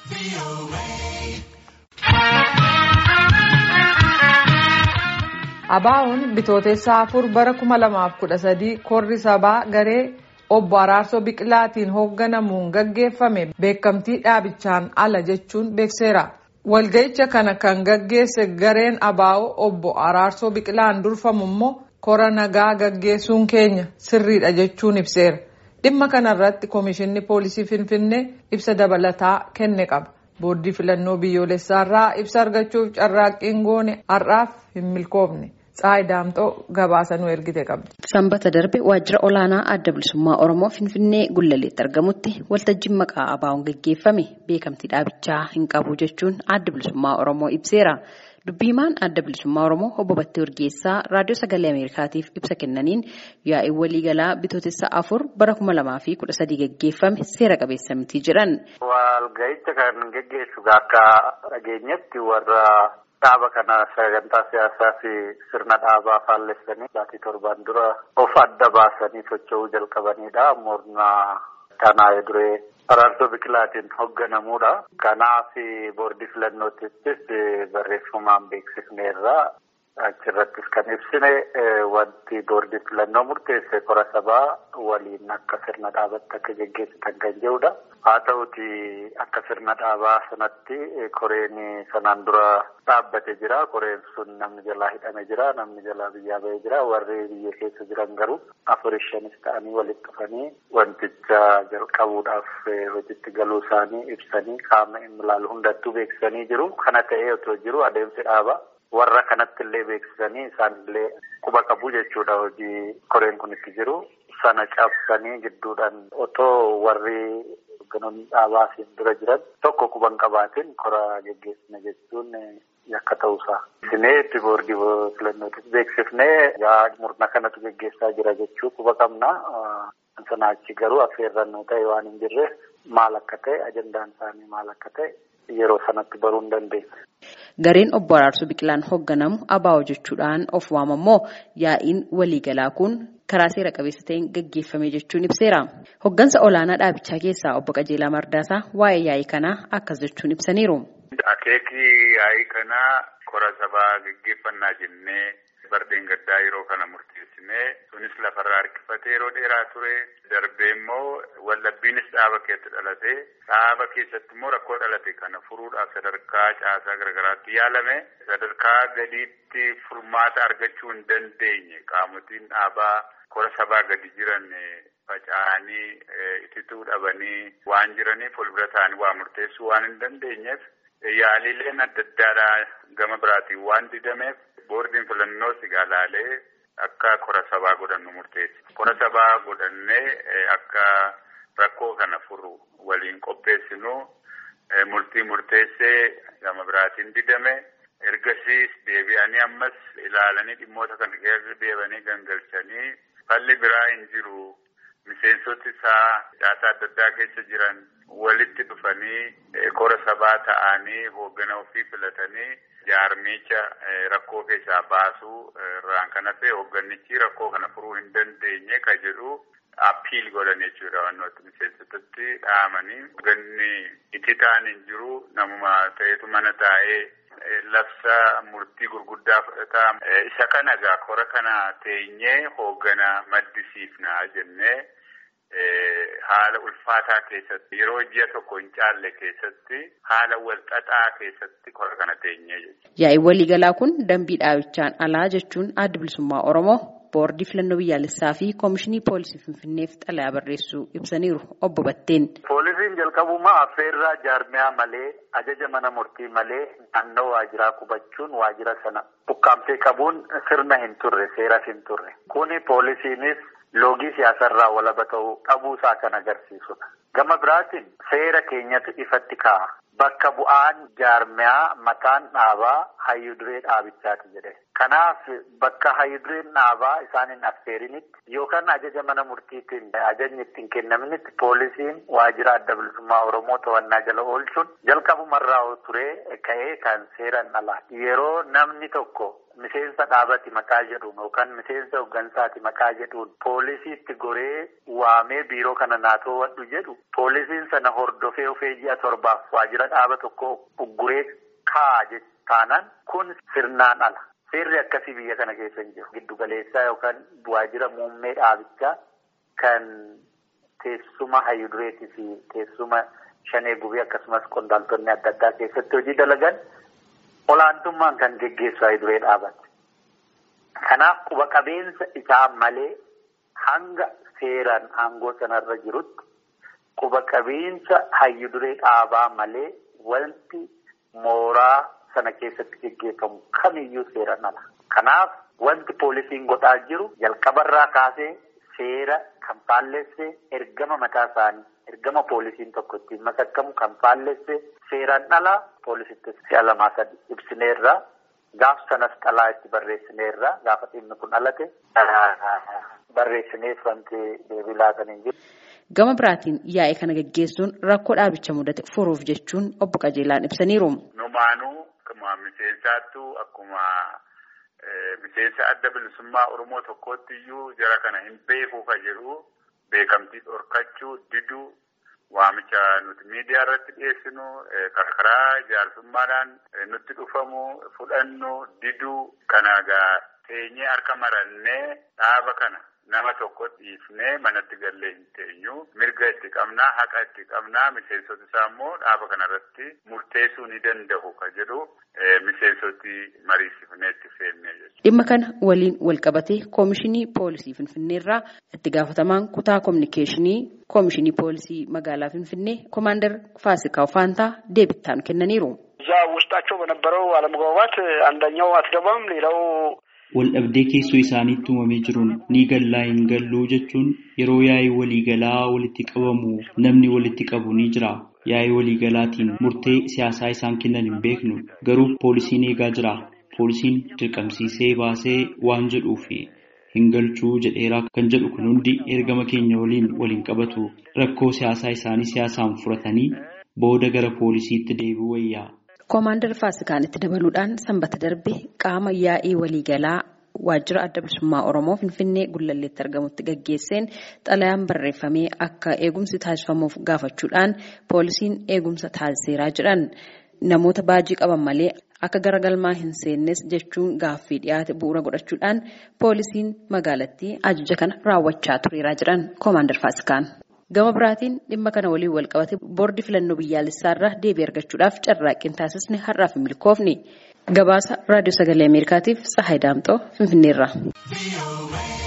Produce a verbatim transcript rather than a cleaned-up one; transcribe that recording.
Abaa'oon bitootessa afur bara kuma lamaaf kudha sadii korri sabaa garee obbo Araarsoo Biqilaatiin hoogganamuun gaggeeffame beekamtii dhaabichaan ala jechuun beekseera. Walga'icha kana kan gaggeesse gareen Abaa'oo obbo Araarsoo Biqilaan durfamu immoo kora nagaa gaggeessuun keenya sirriidha jechuun ibseera. Dhimma kanarratti Komishinni Poolisii Finfinnee ibsa dabalataa kenne qaba. Boordii filannoo biyyoolessaarraa ibsa argachuuf carraaqqiin goone har'aaf hin milkoofne. Saayidaamtoo gabaasa nu ergite qabdi. Sanbata darbe waajjira olaanaa adda bilisummaa Oromoo Finfinnee Gullaleetti argamutti waltajjiin maqaa Abaa'oon gaggeeffame beekamtii dhaabichaa hin qabu jechuun adda bilisummaa Oromoo ibseera. Dubbiimaan adda bilisummaa Oromoo obbo Battee Urgeessaa raadiyoo sagalee Ameerikaatiif ibsa kennaniin yaa'ii waliigalaa bitootessa afur bara kuma lamaa fi kudha sadii gaggeeffame seera qabeessa miti jedhan. Walga'icha kan gaggeessu akka dhageenyatti warra dhaaba kana sagantaa siyaasaa fi sirna dhaabaa faallessanii baatii torbaan dura of adda baasanii socho'uu jalqabanidha. Murna kanaa duree Araarsoo Biqilaatiin hoogganamuudha. Kanaaf boordii filannootis barreeffamaan beeksifneerra. Achirrattis kan ibsine wanti boordii filannoo murteesse kora sabaa waliin akka sirna dhaabatti akka gaggeessitan kan jedhudha. Haa ta'uti akka sirna dhaabaa sanatti koreen sanaan dura dhaabbate jira. Koreen sun namni jalaa hidhame jira. Namni jalaa biyyaa bahee jira. Warri biyya keessa jiran garuu afurii shanis ta'anii walitti dhufanii wanticha jalqabuudhaaf hojiitti galuu isaanii ibsanii qaama ilaalu hundattuu beeksisanii jiru. Kana ta'ee otoo jiru adeemsi dhaabaa warra kanatti illee beeksisanii isaan illee quba qabu jechuudha. Hojii koreen kun itti jiru sana cabsanii gidduudhaan otoo warri hogganoonni dhaabaa siin dura jiran tokko quban qabaatiin kora geggeessina jechuun yakka ta'uusaa. Isinee itti boordii filannootis beeksifnee yaa murna kanatu geggeessaa jira jechuu quba qabna. Sana achi garuu affeerrannoo ta'e waan hin jirre maal akka ta'e ajandaan isaanii maal akka ta'e yeroo sanatti baruu hin dandeenya. Gareen obbo Araarsoo Biqilaan hoogganamu Abaa'oo jechuudhaan of waamammoo yaa'iin waliigalaa kun karaa seera qabeessa ta'een gaggeeffame jechuun ibseera. Hoggansa olaanaa dhaabichaa keessaa obbo Qajeelaa Mardaasaa waa'ee yaa'ii kanaa akkas jechuun ibsaniiru. Akeekii yaa'ii kanaa kora sabaa gaggeeffannaa jennee bardeen gaddaa yeroo kana murteessinee sunis lafarraa harkifatee yeroo dheeraa ture. Darbee immoo wallabbiinis dhaaba keessatti dhalate. Dhaaba keessatti immoo rakkoo dhalate kana furuudhaaf sadarkaa caasaa garaagaraatti yaalame. Sadarkaa gadiitti furmaata argachuu hin dandeenye qaamotiin dhaabaa kora sabaa gadi jiran faca'anii itituu dhabanii waan jiraniif ol bira ta'anii waa murteessuu waan hin dandeenyeef yaalileen adda addaadhaa gama biraatiin waan didameef boordiin filannoo sigaalaalee akka kora sabaa godhannu murteesse. Kora sabaa godhannee akka rakkoo kana furu waliin qopheessinu murtii murteessee gama biraatiin didame. Ergasiis deebi'anii ammas ilaalanii dhimmoota kana keessa deebanii gangalchanii falli biraa hin jiru. Miseensoti isaa caasaa adda addaa keessa jiran walitti dhufanii kora sabaa ta'anii hooggana ofii filatanii jaarmicha rakkoo keessaa baasuu irraan kan hafe hoogganichi rakkoo kana furuu hin dandeenye ka jedhu appiil godhan jechuudha. Wantoota miseensotatti dhaamanii hoogganni itti ta'an hin jiru. Namuma ta'etu mana taa'ee labsa murtii gurguddaa fudhataa. Isa kana egaa kora kana teenyee hooggana maddisiifnaa jennee haala ulfaataa keessatti yeroo ji'a tokko hin caalle keessatti haala walxaxaa keessatti kora kana teenyee jechuudha. Yaa'ii waliigalaa kun dambii dhaabichaan alaa jechuun adda bilisummaa Oromoo boordii filannoo biyyaalessaa fi Komishinii Poolisii Finfinneef xalayaa barreessuu ibsaniiru obbo Batteen. Poolisiin jalqabumaa affeerraa jaarmiyaa malee ajaja mana murtii malee naannoo waajiraa qubachuun waajira sana bukkaamtee qabuun sirna hin turre seeras hin turre. Kuni poolisiinis loogii siyaasarraa walaba ta'uu dhabuusaa kan agarsiisudha. Gama biraatiin seera keenyatu ifatti kaa'a. Bakka bu'aan jaarmiyaa mataan dhaabaa hayyuu duree dhaabichaati jedhe. Kanaaf bakka hayidureen dhaabaa isaan hin affeerinitti yookaan ajaja mana murtiitiin ajajni ittiin kennaminitti poolisiin waajjira adda bilisummaa Oromoo to'annaa jala oolchuun jalqabumarraa turee ka'ee kan seeran ala. Yeroo namni tokko miseensa dhaabati maqaa jedhuun yookaan miseensa hooggansaati maqaa jedhuun poolisiitti goree waamee biiroo kana naatoo wadhu jedhu poolisiin sana hordofee ofee ji'a torbaaf waajjira dhaaba tokko ugguree kaa jettaanaan kun sirnaan ala. Seerri akkasii biyya kana keessa hin jiru. Giddu galeessaa yookaan waajjira muummee dhaabichaa kan teessuma hayyidureetii fi teessuma shanee gubee akkasumas qondaaltonni adda addaa keessatti hojii dalagan olaantummaan kan geggeessu hayyiduree dhaabati. Kanaaf quba qabeensa isaa malee hanga seeraan aangoo sanarra jirutti quba qabeensa hayyiduree dhaabaa malee wanti mooraa sana keessatti geggeeffamu kamiyyuu seeraan ala. Kanaaf wanti poolisiin godhaa jiru jalqabarraa kaasee seera kan faallesse ergama mataa isaanii ergama poolisiin tokko ittiin masakkamu kan faallesse seeraan ala poolisitti si'a lamaa sadi ibsineerra gaaf sanas xalaa itti barreessineerra gaafa dhimmi kun alate barreessineef wanti deebii laatanii jiru. Gama biraatiin yaa'ee kana geggeessuun rakkoo dhaabicha mudate furuuf jechuun obbo Qajeelaan ibsaniiru. Numaanuu akkuma miseensaattu akkuma miseensa adda bilisummaa Oromoo tokkootti iyyuu jara kana hin beekuu kan jedhu beekamtii dhorkachuu diduu waamicha nuti miidiyaa irratti dhiyeessinu karaa jaarsummaadhaan nutti dhufamu fudhannu diduu kana gaa teenyee harka marannee dhaaba kana nama tokko dhiifnee manatti gallee hin teenyu mirga itti qabnaa haqa itti qabnaa miseensoti isaa immoo dhaaba kanarratti murteessuu ni danda'u kan jedhu miseensoti mariisifnee itti feennee jechuudha. Dhimma kana waliin walqabatee koomishinii poolisii Finfinneerraa itti gaafatamaan kutaa koominikeeshinii koomishinii poolisii magaalaa Finfinnee ኮማንደር ፋሲካው ፋንታ deebittaan kennaniiru. እዛ ውስጣቸው በነበረው አለመግባባት አንደኛው አትገባም ሌላው waldhabdee keessoo isaaniitti uumamee jiruun ni gallaa hin galluu jechuun yeroo yaa'ii waliigalaa walitti qabamu namni walitti qabu ni jira. Yaa'ii waliigalaatiin murtee siyaasaa isaan kennan hin beeknu garuu poolisiin eegaa jira. Poolisiin dirqamsiisee baasee waan jedhuuf hin galchuu jedheera kan jedhu kun hundi ergama keenya waliin waliin qabatu rakkoo siyaasaa isaanii siyaasaan furatanii booda gara poolisiitti deebi'uu wayyaa. Koomaandar Faasikaan itti dabaluudhaan sanbata darbe qaama yaa'ii waliigalaa waajjira adda bilisummaa Oromoo Finfinnee Gullalleetti argamutti gaggeesseen xalayaan barreeffamee akka eegumsi taasifamuuf gaafachuudhaan poolisiin eegumsa taasiseeraa jedhan namoota baajii qaban malee akka garagalmaa hin seennes jechuun gaaffii dhiyaate bu'uura godhachuudhaan poolisiin magaalattii ajaja kana raawwachaa tureeraa jedhan Koomaandar Faasikaan. Gama biraatiin dhimma kana waliin walqabate boordi filannoo biyyaalessaarraa deebii argachuudhaaf carraaqqii taasisne har'aaf hin milkoofne. Gabaasa raadiyoo sagalee Ameerikaatiif Tsahaay Daamxoo Finfinneerraa.